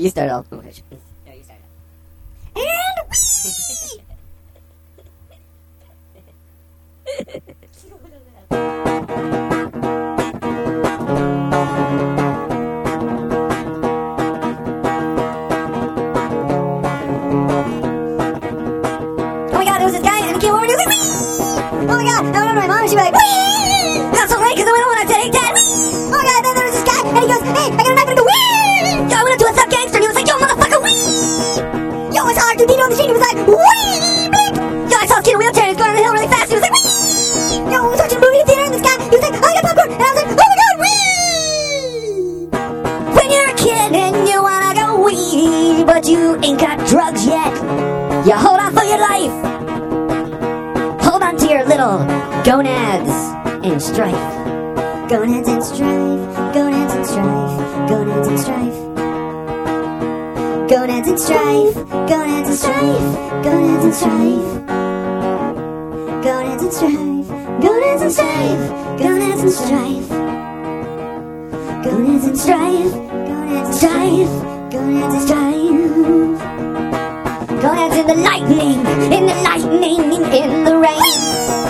You start off. No, you start off. Oh my god, there was this guy and he came over and he was like, wee! Oh my god, I remember my mom and she'd be like, wee! That's so late because I went home and I said, hey dad, wee! Oh my god, then there was this guy and he goes, hey, I got a knife and I go, wee! Yo, I went up to a sub gangster and he was like, yo, motherfucker, wee! Yo, I saw R2D on the street and he was like, wee! Bleep! Yo, I saw a kid in a wheelchair and he was going down the hill really fast and he was like, wee! Yo, we were watching a movie in the theater and this guy, he was like, oh, I got popcorn! And I was like, oh my god, wee! When you're a kid and you wanna go wee, but you ain't got drugs yet, you hold on for your life. Hold on to your little gonads and strife. Gonads and strife, gonads and strife, gonads and strife. Gonads and strife, gonads and strife, gonads and strife. Gonads and strife, gonads and strife, gonads and strife. Gonads and strife, gonads and strife, gonads and strife. Gonads in the lightning, in the lightning, in the rain.